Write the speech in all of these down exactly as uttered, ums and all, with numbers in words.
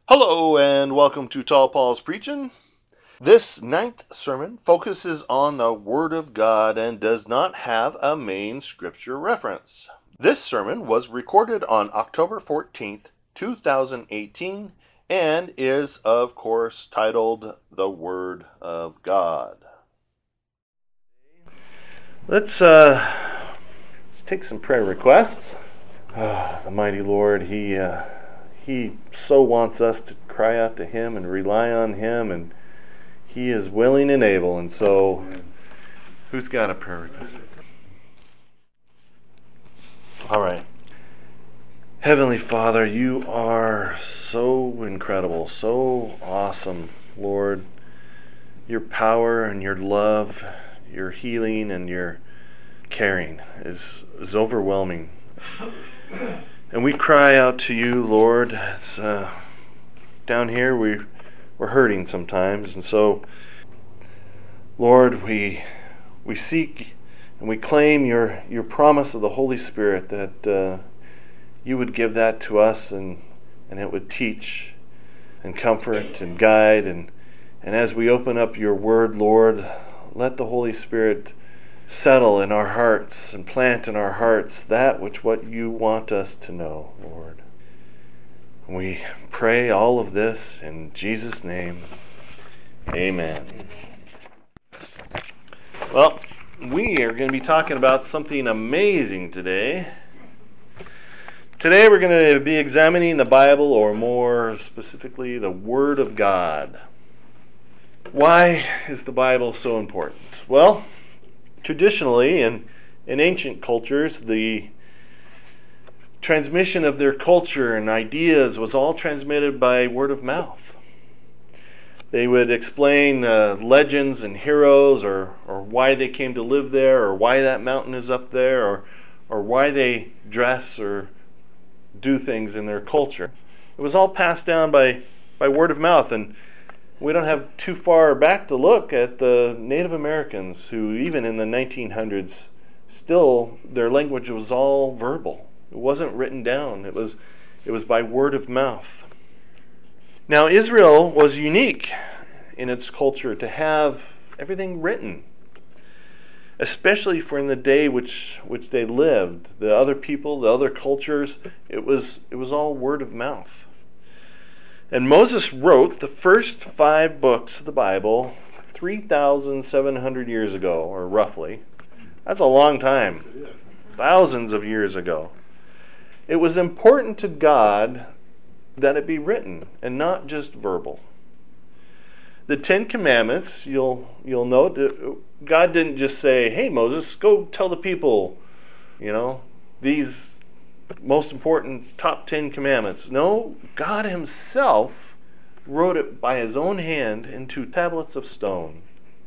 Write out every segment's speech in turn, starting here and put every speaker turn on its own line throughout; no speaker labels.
Hello and welcome to Tall Paul's Preaching. This ninth sermon focuses on the Word of God and does not have a main scripture reference. This sermon was recorded on October fourteenth, two thousand eighteen, and is, of course, titled The Word of God. Let's, uh, let's take some prayer requests. Oh, the mighty Lord, He... Uh, He so wants us to cry out to Him and rely on Him, and He is willing and able. And so, who's got a prayer request? All right. Heavenly Father, You are so incredible, so awesome, Lord. Your power and Your love, Your healing and Your caring is, is overwhelming. And we cry out to You, Lord. It's, uh, down here we, we're hurting sometimes. And so, Lord, we we seek and we claim Your, your promise of the Holy Spirit that uh, You would give that to us and, and it would teach and comfort and guide. And, and as we open up Your Word, Lord, let the Holy Spirit settle in our hearts and plant in our hearts that which what You want us to know, Lord. We pray all of this in Jesus' name. Amen. Well, we are going to be talking about something amazing today. Today we're going to be examining the Bible, or more specifically, the Word of God. Why is the Bible so important? Well, traditionally, in, in ancient cultures, the transmission of their culture and ideas was all transmitted by word of mouth. They would explain uh, legends and heroes, or, or why they came to live there, or why that mountain is up there, or, or why they dress or do things in their culture. It was all passed down by, by word of mouth, and we don't have too far back to look at the Native Americans who, even in the nineteen hundreds, still their language was all verbal. It wasn't written down. It was it was by word of mouth. Now, Israel was unique in its culture to have everything written, especially for in the day which which they lived. The other people, the other cultures, it was it was all word of mouth. And Moses wrote the first five books of the Bible three thousand seven hundred years ago, or roughly. That's a long time. Thousands of years ago. It was important to God that it be written and not just verbal. The Ten Commandments, you'll you'll note, God didn't just say, "Hey Moses, go tell the people, you know, these most important top ten commandments." No, God Himself wrote it by His own hand into tablets of stone.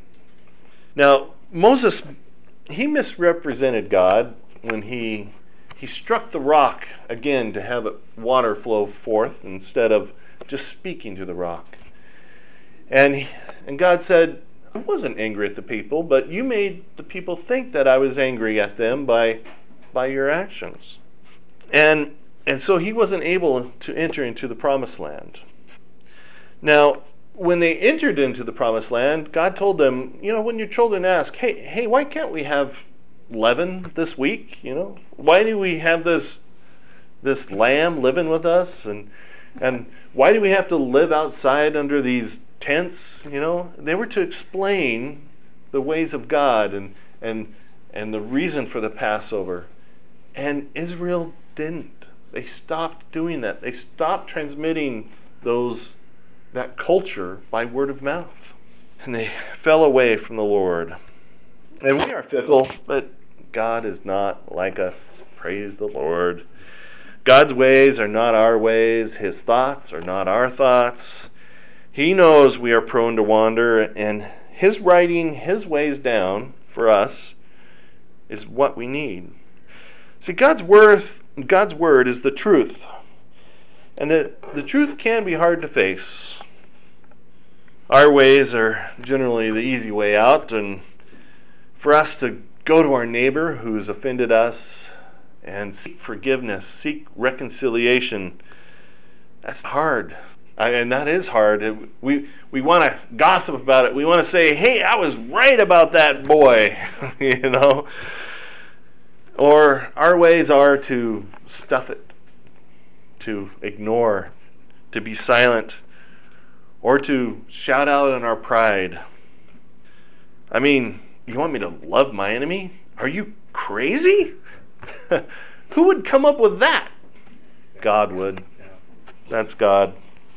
Now, Moses, he misrepresented God when he he struck the rock again to have water flow forth instead of just speaking to the rock. And he, and God said, "I wasn't angry at the people, but you made the people think that I was angry at them by by your actions." And and so He wasn't able to enter into the promised land. Now, when they entered into the promised land, God told them, you know, when your children ask, hey, hey, why can't we have leaven this week? You know, why do we have this this lamb living with us? And and why do we have to live outside under these tents? You know, they were to explain the ways of God and and and the reason for the Passover. And Israel didn't. They stopped doing that. They stopped transmitting those that culture by word of mouth. And they fell away from the Lord. And we are fickle, but God is not like us. Praise the Lord. God's ways are not our ways. His thoughts are not our thoughts. He knows we are prone to wander, and His writing His ways down for us is what we need. See, God's word, God's word is the truth. And the, the truth can be hard to face. Our ways are generally the easy way out, and for us to go to our neighbor who's offended us and seek forgiveness, seek reconciliation, that's hard. I, and that is hard. We we want to gossip about it. We want to say, hey, I was right about that boy, you know. Or our ways are to stuff it, to ignore, to be silent, or to shout out in our pride. I mean, you want me to love my enemy? Are you crazy? Who would come up with that? God would. That's God.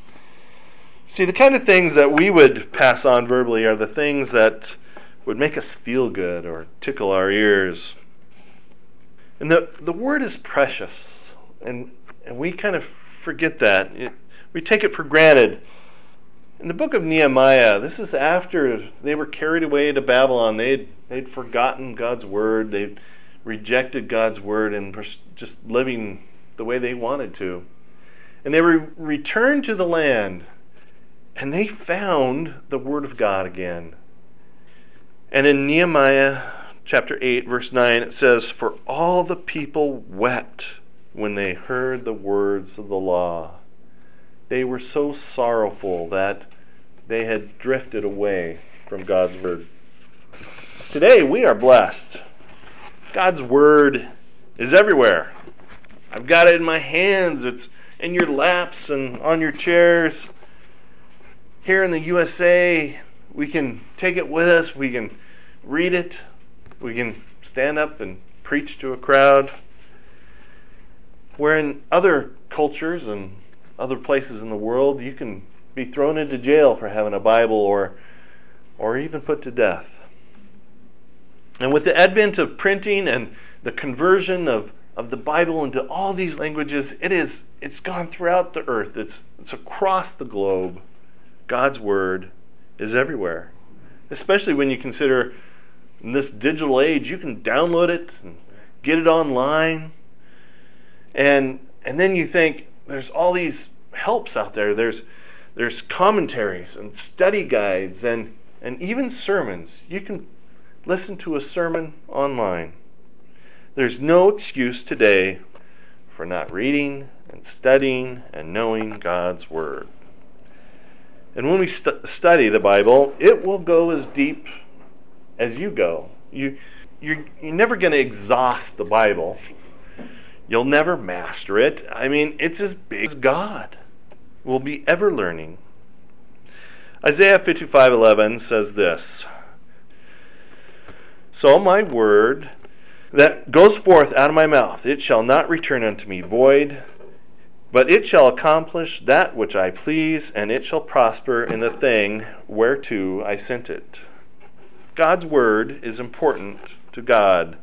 See, the kind of things that we would pass on verbally are the things that would make us feel good or tickle our ears. And the, the word is precious, and, and we kind of forget that. It, we take it for granted. In the book of Nehemiah, this is after they were carried away to Babylon. They'd, they'd forgotten God's word. They'd rejected God's word and were just living the way they wanted to. And they were returned to the land, and they found the word of God again. And in Nehemiah chapter eight, verse nine, it says, "For all the people wept when they heard the words of the law." They were so sorrowful that they had drifted away from God's word. Today we are blessed. God's word is everywhere. I've got it in my hands. It's in your laps and on your chairs. Here in the U S A, we can take it with us. We can read it. We can stand up and preach to a crowd. Where in other cultures and other places in the world, you can be thrown into jail for having a Bible, or or even put to death. And with the advent of printing and the conversion of, of the Bible into all these languages, it is it's gone throughout the earth. It's it's across the globe. God's word is everywhere. Especially when you consider in this digital age, you can download it and get it online. And and then you think there's all these helps out there. There's there's commentaries and study guides and, and even sermons. You can listen to a sermon online. There's no excuse today for not reading and studying and knowing God's word. And when we st- study the Bible, it will go as deep as you go. You, you're, you're never going to exhaust the Bible. You'll never master it. I mean, it's as big as God. We'll be ever learning. Isaiah fifty-five eleven says this, "So my word that goes forth out of my mouth, it shall not return unto me void, but it shall accomplish that which I please, and it shall prosper in the thing whereto I sent it." God's word is important to God.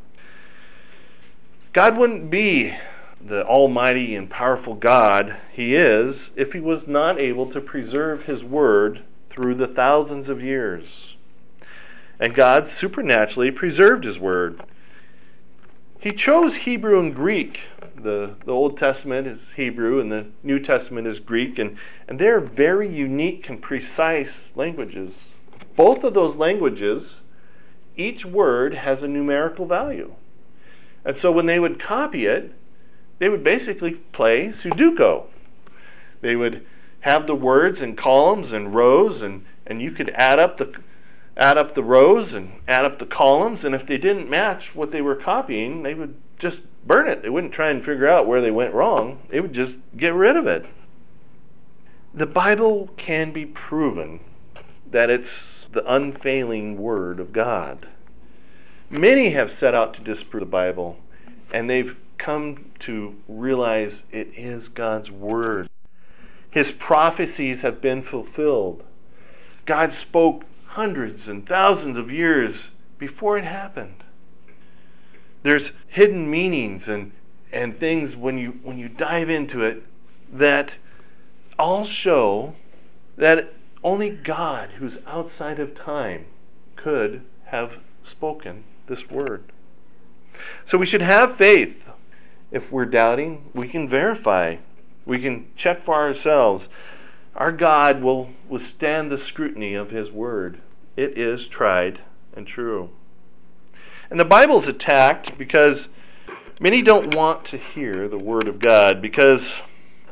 God wouldn't be the almighty and powerful God He is if He was not able to preserve His word through the thousands of years. And God supernaturally preserved His word. He chose Hebrew and Greek. The, the Old Testament is Hebrew and the New Testament is Greek, and, and they're very unique and precise languages. Both of those languages, each word has a numerical value. And so when they would copy it, they would basically play Sudoku. They would have the words in columns and rows, and, and you could add up the add up the rows and add up the columns, and if they didn't match what they were copying, they would just burn it. They wouldn't try and figure out where they went wrong. They would just get rid of it. The Bible can be proven that it's the unfailing Word of God. Many have set out to disprove the Bible, and they've come to realize it is God's Word. His prophecies have been fulfilled. God spoke hundreds and thousands of years before it happened. There's hidden meanings and, and things when you when you dive into it that all show that only God, who's outside of time, could have spoken this word. So we should have faith. If we're doubting, we can verify. We can check for ourselves. Our God will withstand the scrutiny of His word. It is tried and true. And the Bible's attacked because many don't want to hear the word of God, because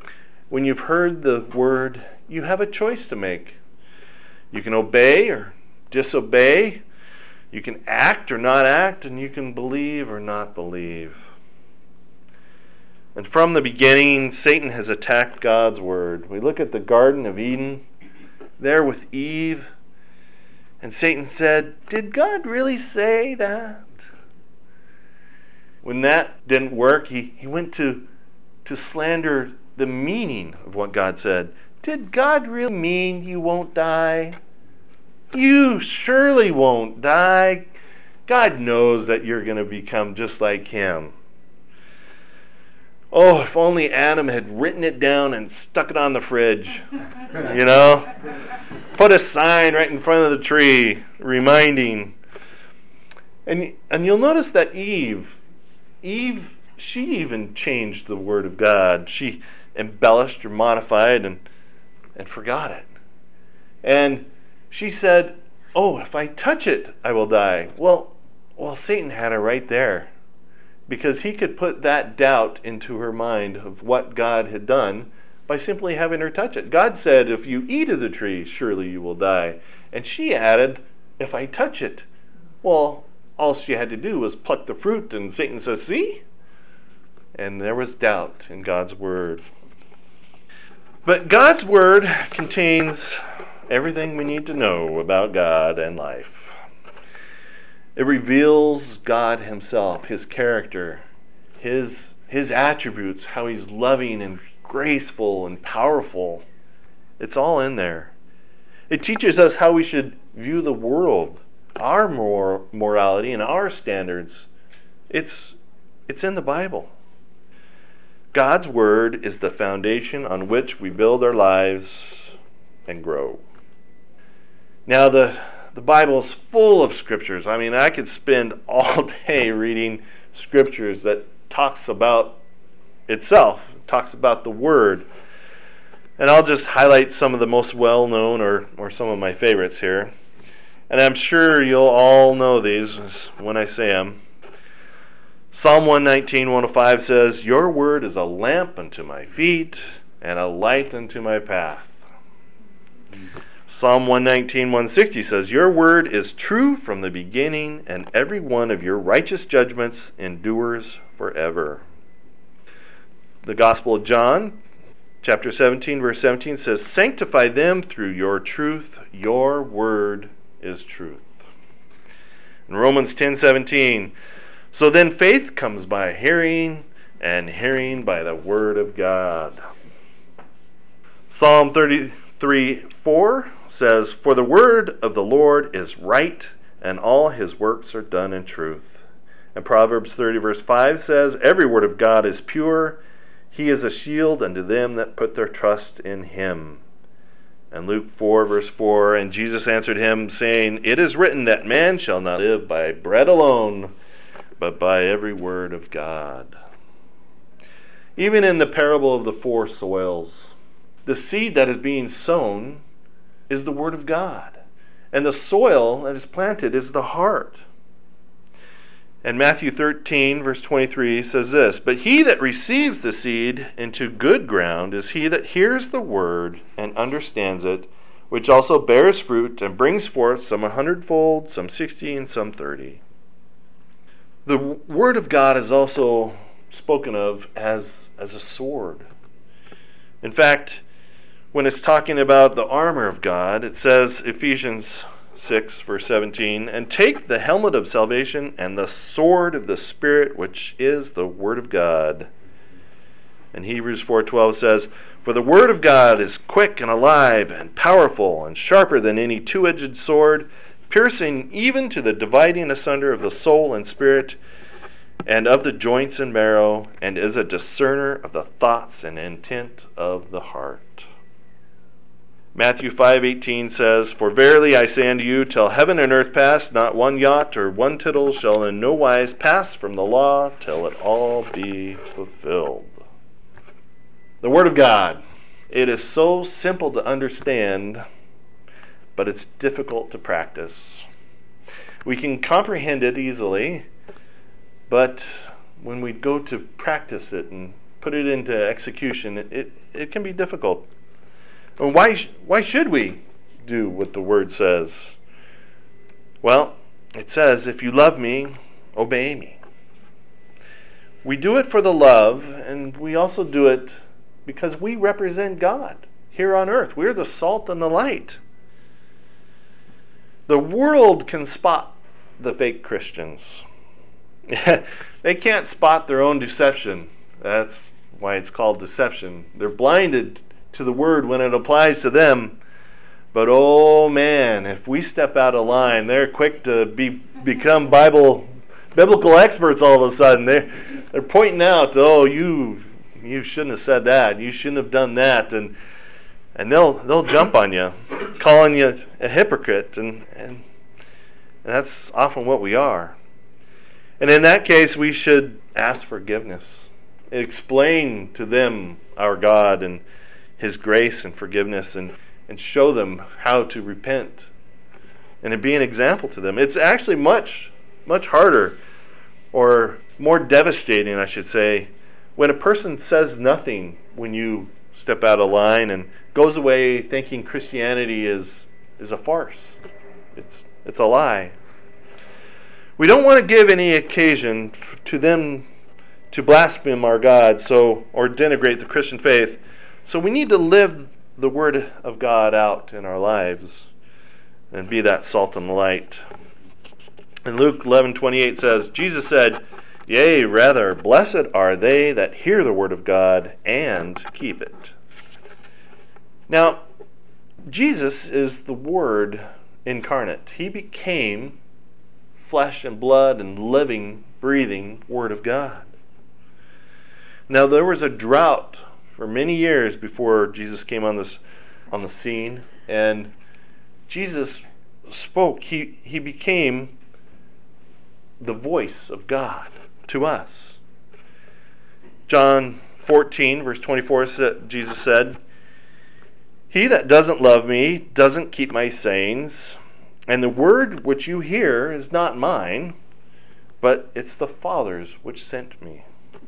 when you've heard the word, you have a choice to make. You can obey or disobey. You can act or not act, and you can believe or not believe. And from the beginning, Satan has attacked God's word. We look at the Garden of Eden, there with Eve, and Satan said, "Did God really say that?" When that didn't work, he, he went to, to slander the meaning of what God said. "Did God really mean you won't die? You surely won't die. God knows that you're going to become just like Him." Oh, if only Adam had written it down and stuck it on the fridge. You know? Put a sign right in front of the tree, reminding. And, and you'll notice that Eve, Eve, she even changed the Word of God. She embellished or modified and, and forgot it. And she said, "Oh, if I touch it, I will die." Well, well, Satan had her right there, because he could put that doubt into her mind of what God had done by simply having her touch it. God said, "If you eat of the tree, surely you will die." And she added, "If I touch it." Well, all she had to do was pluck the fruit, and Satan says, "See?" And there was doubt in God's word. But God's word contains everything we need to know about God and life. It reveals God Himself, His character, His, His attributes, how He's loving and graceful and powerful. It's all in there. It teaches us how we should view the world, our mor- morality and our standards. It's, it's in the Bible. God's Word is the foundation on which we build our lives and grow. Now, the, the Bible is full of scriptures. I mean, I could spend all day reading scriptures that talks about itself, talks about the Word. And I'll just highlight some of the most well-known or, or some of my favorites here. And I'm sure you'll all know these when I say them. Psalm one nineteen, one oh five says, "Your word is a lamp unto my feet and a light unto my path." Psalm one nineteen, one sixty says, "Your word is true from the beginning, and every one of your righteous judgments endures forever." The Gospel of John, chapter seventeen, verse seventeen says, "Sanctify them through your truth. Your word is truth." In Romans ten seventeen, "So then faith comes by hearing, and hearing by the word of God." Psalm thirty-three, four says, "For the word of the Lord is right, and all His works are done in truth." And Proverbs thirty, verse five says, "Every word of God is pure. He is a shield unto them that put their trust in Him." And Luke four, verse four, "And Jesus answered him, saying, It is written that man shall not live by bread alone, but by every word of God." Even in the parable of the four soils, the seed that is being sown is the word of God, and the soil that is planted is the heart. And Matthew thirteen, verse twenty-three says this, "But he that receives the seed into good ground is he that hears the word and understands it, which also bears fruit and brings forth some a hundredfold, some sixty, and some thirty." The word of God is also spoken of as, as a sword. In fact, when it's talking about the armor of God, it says, Ephesians six, verse seventeen, "And take the helmet of salvation and the sword of the Spirit, which is the word of God." And Hebrews four twelve says, "For the word of God is quick and alive and powerful and sharper than any two-edged sword, piercing even to the dividing asunder of the soul and spirit, and of the joints and marrow, and is a discerner of the thoughts and intent of the heart." Matthew five eighteen says, "For verily I say unto you, till heaven and earth pass, not one jot or one tittle shall in no wise pass from the law, till it all be fulfilled." The Word of God. It is so simple to understand, but it's difficult to practice. We can comprehend it easily, but when we go to practice it and put put it into execution, it, it, it can be difficult. And why, why should we do what the Word says? Well, it says, if you love me, obey me. We do it for the love, and we also do it because we represent God here on earth. We're the salt and the light. The world can spot the fake Christians. They can't spot their own deception. That's why it's called deception. They're blinded to the Word when it applies to them. But oh man, if we step out of line, they're quick to be become Bible biblical experts all of a sudden. They're, they're pointing out, oh, you you shouldn't have said that. You shouldn't have done that. And and they'll they'll jump on you, calling you a hypocrite. And, and, and that's often what we are. And in that case, we should ask forgiveness. Explain to them our God and His grace and forgiveness, and, and show them how to repent. And to be an example to them. It's actually much, much harder, or more devastating, I should say, when a person says nothing when you step out of line and goes away thinking Christianity is, is a farce. It's, it's a lie. We don't want to give any occasion to them to blaspheme our God, so or denigrate the Christian faith. So we need to live the Word of God out in our lives and be that salt and light. And Luke eleven twenty-eight says, Jesus said, "Yea, rather, blessed are they that hear the Word of God and keep it." Now, Jesus is the Word incarnate. He became flesh and blood and living, breathing Word of God. Now, there was a drought for many years before Jesus came on this on the scene, and Jesus spoke. He he became the voice of God to us. John fourteen, verse twenty-four, Jesus said, "He that doesn't love me doesn't keep my sayings, and the word which you hear is not mine, but it's the Father's which sent me."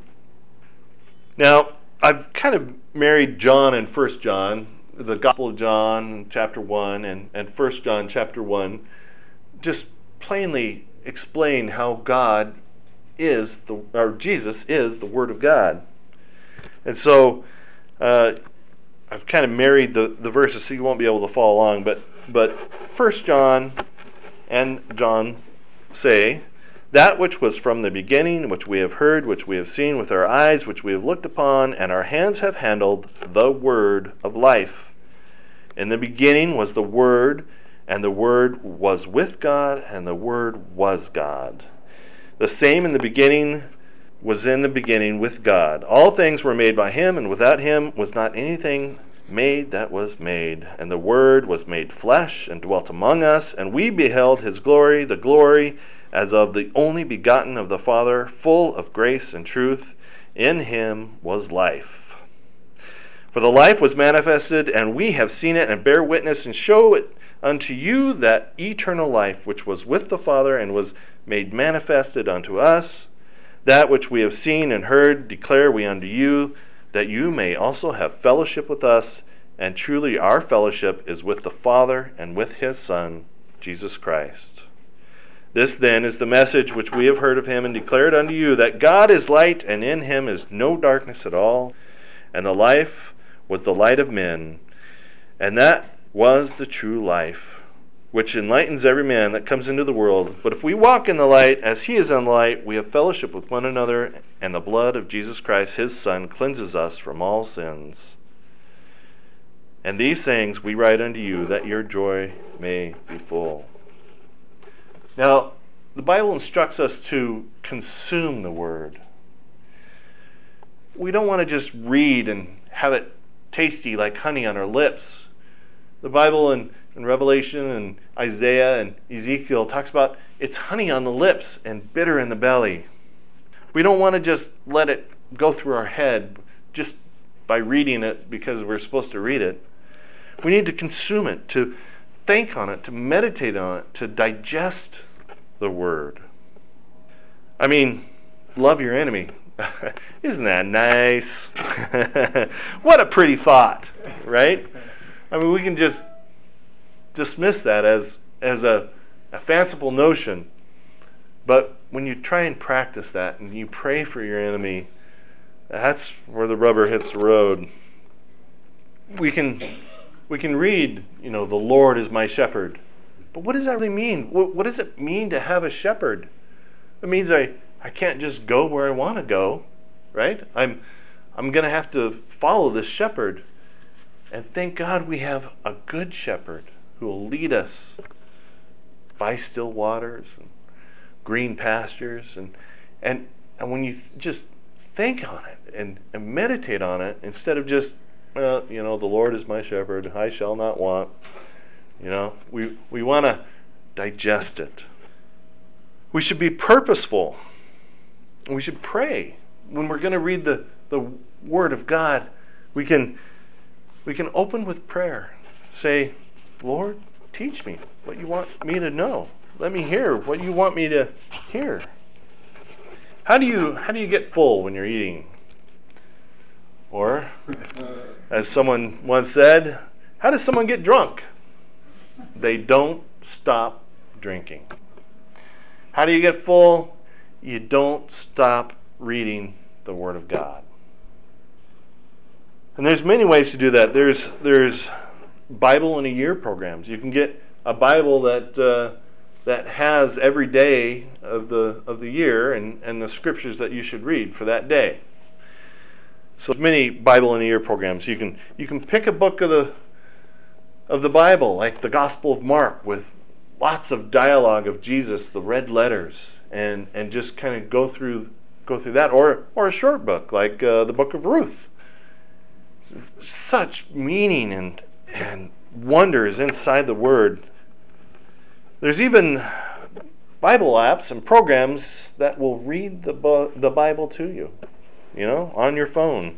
Now, I've kind of married John and First John, the Gospel of John, chapter one, and, and First John, chapter one, just plainly explain how God is, the or Jesus is the Word of God. And so, uh, I've kind of married the, the verses so you won't be able to follow along, but but First John and John say, "That which was from the beginning, which we have heard, which we have seen with our eyes, which we have looked upon, and our hands have handled, the word of life. In the beginning was the Word, and the Word was with God, and the Word was God. The same in the beginning was in the beginning with God. All things were made by Him, and without Him was not anything made that was made. And the Word was made flesh, and dwelt among us, and we beheld His glory, the glory as of the only begotten of the Father, full of grace and truth. In Him was life. For the life was manifested, and we have seen it, and bear witness, and show it unto you, that eternal life which was with the Father, and was made manifested unto us. That which we have seen and heard declare we unto you, that you may also have fellowship with us. And truly our fellowship is with the Father and with His Son, Jesus Christ. This then is the message which we have heard of Him and declared unto you, that God is light, and in Him is no darkness at all. And the life was the light of men, and that was the true life, which enlightens every man that comes into the world. But if we walk in the light, as He is in the light, we have fellowship with one another, and the blood of Jesus Christ, His Son, cleanses us from all sins. And these things we write unto you, that your joy may be full." Now, the Bible instructs us to consume the Word. We don't want to just read and have it tasty like honey on our lips. The Bible in, in Revelation and Isaiah and Ezekiel talks about it's honey on the lips and bitter in the belly. We don't want to just let it go through our head just by reading it because we're supposed to read it. We need to consume it, to think on it, to meditate on it, to digest the Word. I mean, love your enemy. Isn't that nice? What a pretty thought, right? I mean, we can just dismiss that as as a, a fanciful notion. But when you try and practice that and you pray for your enemy, that's where the rubber hits the road. We can we can read, you know, the Lord is my shepherd. But what does that really mean? What, what does it mean to have a shepherd? It means I, I can't just go where I want to go, right? I'm I'm going to have to follow this shepherd. And thank God we have a good shepherd who will lead us by still waters and green pastures. And and, and when you just think on it and, and meditate on it, instead of just, well, you know, the Lord is my shepherd, I shall not want. You know, we, we want to digest it. We should be purposeful. We should pray. When we're going to read the, the Word of God, we can we can open with prayer. Say, Lord, teach me what you want me to know. Let me hear what you want me to hear. How do you how do you get full when you're eating? Or, as someone once said, how does someone get drunk? They don't stop drinking. How do you get full? You don't stop reading the Word of God. And there's many ways to do that. There's there's Bible in a year programs. You can get a Bible that uh, that has every day of the of the year and, and the scriptures that you should read for that day. So many Bible in a year programs. You can you can pick a book of the of the Bible, like the Gospel of Mark, with lots of dialogue of Jesus, the red letters, and and just kind of go through go through that, or or a short book like uh, the Book of Ruth. Such meaning and and wonders inside the Word. There's even Bible apps and programs that will read the bu- the Bible to you, you know, on your phone.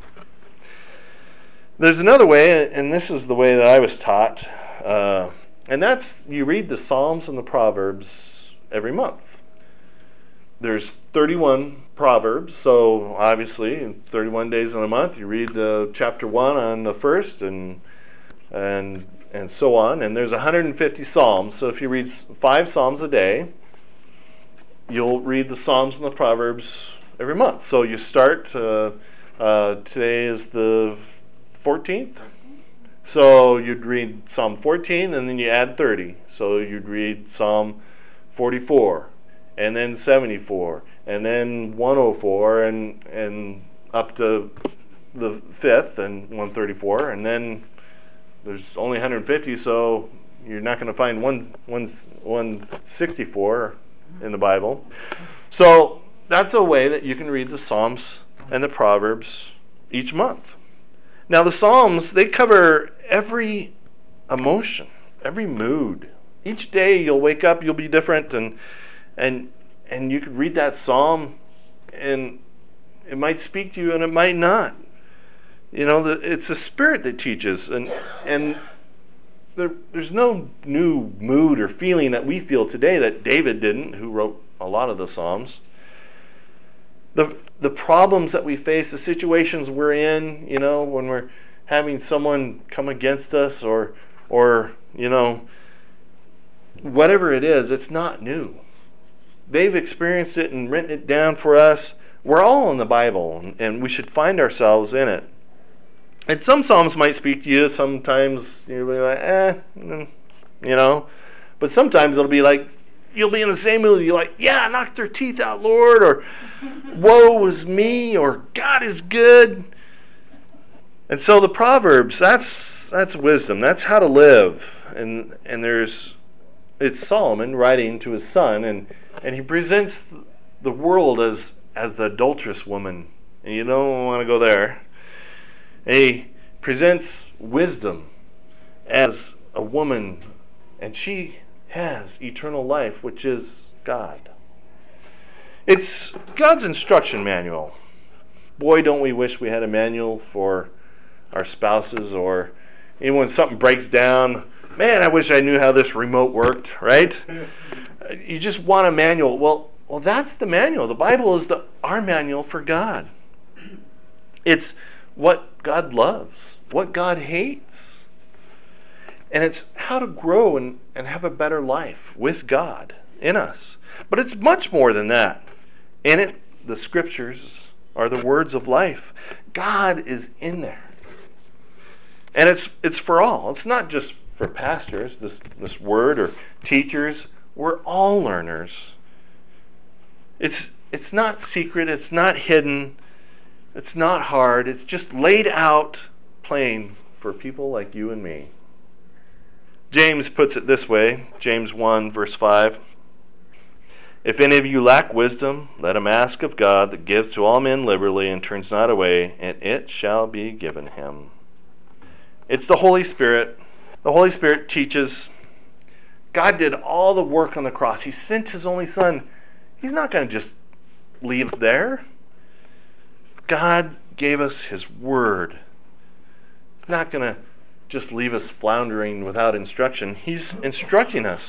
There's another way, and this is the way that I was taught, uh, and that's you read the Psalms and the Proverbs every month. There's thirty-one Proverbs, so obviously in thirty-one days in a month you read uh, chapter one on the first, and and and so on. And there's one hundred fifty Psalms, so if you read five Psalms a day, you'll read the Psalms and the Proverbs every month. So you start. Uh, uh, today is the fourteenth. So you'd read Psalm fourteen, and then you add thirty. So you'd read Psalm forty-four, and then seventy-four, and then one oh four, and and up to the fifth, and one thirty-four, and then there's only one hundred fifty, so you're not going to find one, one, one sixty-four in the Bible. So that's a way that you can read the Psalms and the Proverbs each month. Now the Psalms, they cover every emotion, every mood. Each day you'll wake up, you'll be different, and and and you could read that Psalm, and it might speak to you, and it might not. You know, the, it's the Spirit that teaches, and and there, there's no new mood or feeling that we feel today that David didn't, who wrote a lot of the Psalms. The the problems that we face, the situations we're in, you know, when we're having someone come against us, or or you know, whatever it is, it's not new. They've experienced it and written it down for us. We're all in the Bible, and, and we should find ourselves in it. And some Psalms might speak to you. Sometimes you'll be like, eh, you know. But sometimes it'll be like, you'll be in the same mood. You're like, yeah, knock their teeth out, Lord, or woe is me, or God is good. And so the Proverbs, that's that's wisdom. That's how to live. And and there's it's Solomon writing to his son, and, and he presents the world as as the adulterous woman. And you don't want to go there. And he presents wisdom as a woman, and she has eternal life, which is God. It's God's instruction manual. Boy, don't we wish we had a manual for our spouses, or even when something breaks down. Man, I wish I knew how this remote worked, right? You just want a manual. Well, well, that's the manual. The Bible is the our manual for God. It's what God loves, what God hates. And it's how to grow and, and have a better life with God in us. But it's much more than that. In it, the scriptures are the words of life. God is in there. And it's it's for all. It's not just for pastors, this, this word, or teachers. We're all learners. It's it's not secret, it's not hidden, it's not hard. It's just laid out plain for people like you and me. James puts it this way, James one, verse five. If any of you lack wisdom, let him ask of God that gives to all men liberally and turns not away, and it shall be given him. It's the Holy Spirit. The Holy Spirit teaches. God did all the work on the cross. He sent His only Son. He's not going to just leave it there. God gave us His Word. He's not going to just leave us floundering without instruction. He's instructing us.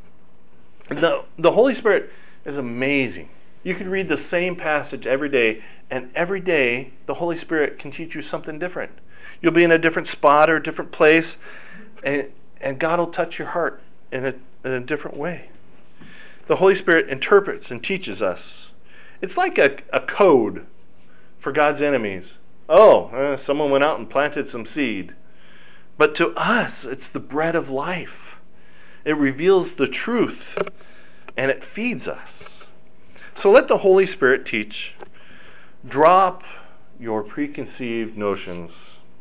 The, the Holy Spirit is amazing. You could read the same passage every day, and every day the Holy Spirit can teach you something different. You'll be in a different spot or a different place, and, and God will touch your heart in a, in a different way. The Holy Spirit interprets and teaches us. It's like a, a code for God's enemies. Oh, uh, someone went out and planted some seed. But to us, it's the bread of life. It reveals the truth, and it feeds us. So let the Holy Spirit teach. Drop your preconceived notions.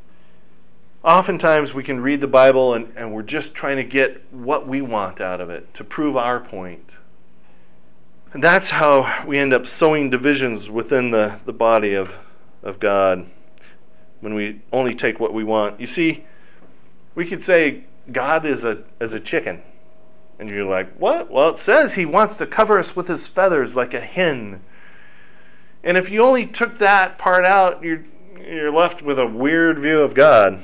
Oftentimes we can read the Bible and, and we're just trying to get what we want out of it, to prove our point. And that's how we end up sowing divisions within the, the body of, of God, when we only take what we want. You see, we could say God is a, is a chicken. And you're like, what? Well, it says He wants to cover us with His feathers like a hen. And if you only took that part out, you're, you're left with a weird view of God.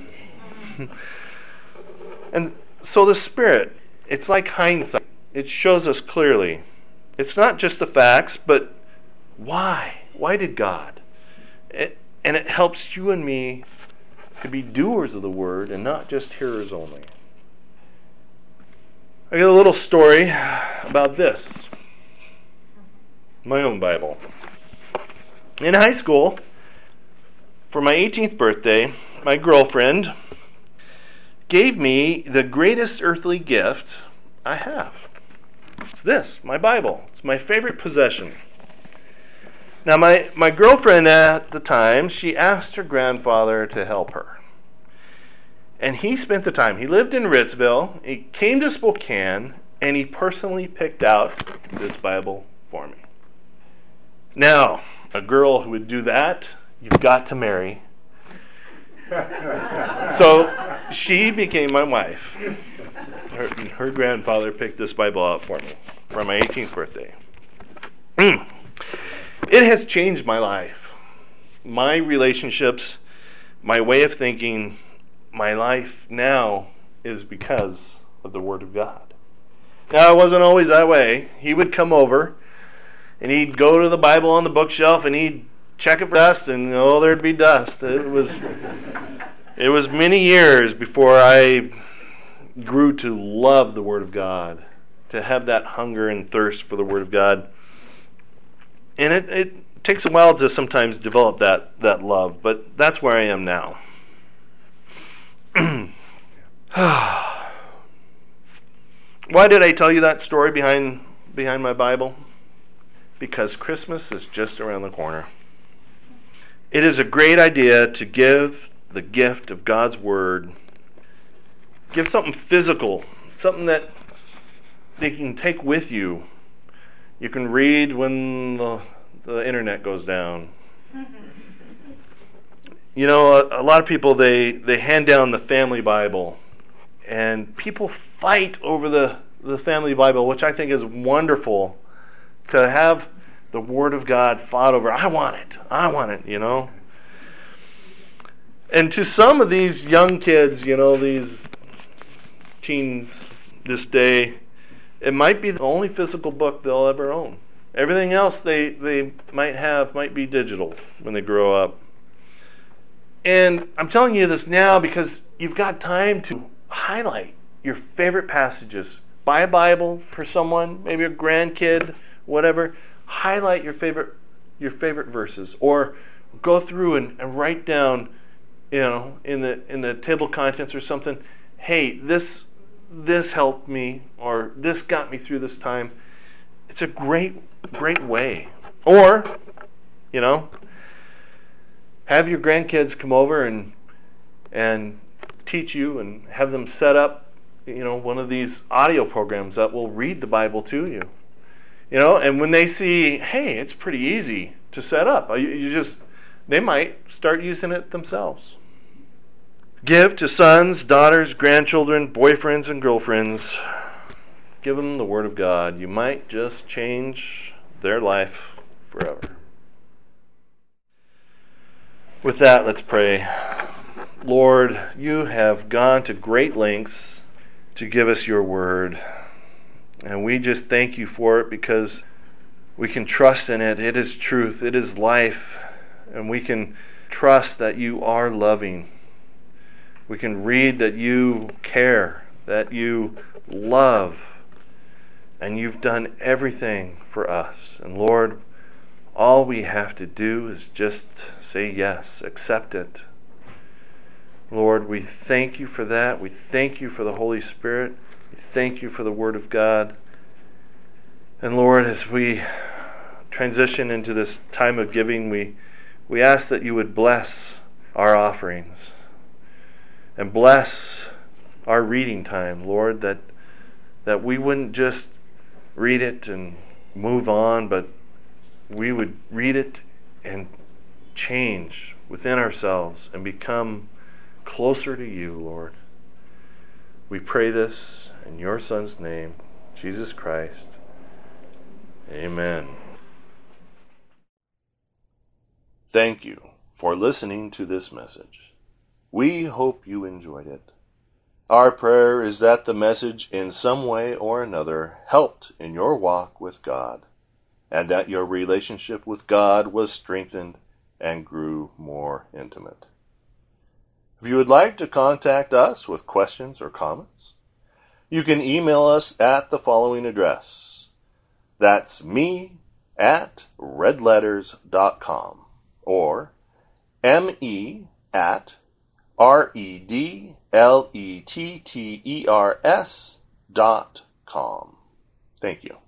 And so the Spirit, it's like hindsight. It shows us clearly. It's not just the facts, but why? Why did God? It, and it helps you and me to be doers of the Word and not just hearers only. I got a little story about this. My own Bible. In high school, for my eighteenth birthday, my girlfriend gave me the greatest earthly gift I have. It's this, my Bible. It's my favorite possession. Now, my, my girlfriend at the time, she asked her grandfather to help her. And he spent the time. He lived in Ritzville. He came to Spokane, and he personally picked out this Bible for me. Now, a girl who would do that, you've got to marry. So she became my wife. Her, her grandfather picked this Bible out for me for my eighteenth birthday. It has changed my life, my relationships, my way of thinking. My life now is because of the Word of God. Now, it wasn't always that way. He would come over, and he'd go to the Bible on the bookshelf, and he'd check it for dust, and oh, there'd be dust. It was, it was many years before I grew to love the Word of God, to have that hunger and thirst for the Word of God. And it, it takes a while to sometimes develop that, that love, but that's where I am now. Why did I tell you that story behind behind my Bible? Because Christmas is just around the corner. It is a great idea to give the gift of God's Word. Give something physical, something that they can take with you. You can read when the, the internet goes down. You know, a, a lot of people, they, they hand down the family Bible, and people fight over the, the family Bible, which I think is wonderful, to have the Word of God fought over. I want it. I want it, you know. And to some of these young kids, you know, these teens this day, it might be the only physical book they'll ever own. Everything else they, they might have might be digital when they grow up. And I'm telling you this now because you've got time to highlight your favorite passages. Buy a Bible for someone, maybe a grandkid, whatever. Highlight your favorite your favorite verses, or go through and, and write down, you know, in the in the table of contents or something. Hey, this this helped me, or this got me through this time. It's a great great way. Or, you know, have your grandkids come over and and teach you, and have them set up, you know, one of these audio programs that will read the Bible to you. You know, and when they see, hey, it's pretty easy to set up, you, you just, they might start using it themselves. Give to sons, daughters, grandchildren, boyfriends, and girlfriends. Give them the Word of God. You might just change their life forever. With that, let's pray. Lord, you have gone to great lengths to give us your word. And we just thank you for it because we can trust in it. It is truth. It is life. And we can trust that you are loving. We can read that you care, that you love, and you've done everything for us. And Lord, all we have to do is just say yes, accept it. Lord, we thank you for that. We thank you for the Holy Spirit. We thank you for the Word of God. And Lord, as we transition into this time of giving, we, we ask that you would bless our offerings and bless our reading time, Lord, that that we wouldn't just read it and move on, but we would read it and change within ourselves and become closer to you, Lord. We pray this in your Son's name, Jesus Christ. Amen. Thank you for listening to this message. We hope you enjoyed it. Our prayer is that the message in some way or another helped in your walk with God, and that your relationship with God was strengthened and grew more intimate. If you would like to contact us with questions or comments, you can email us at the following address. That's me at redletters dot com or me at R E D L E T T E R S dot com. Thank you.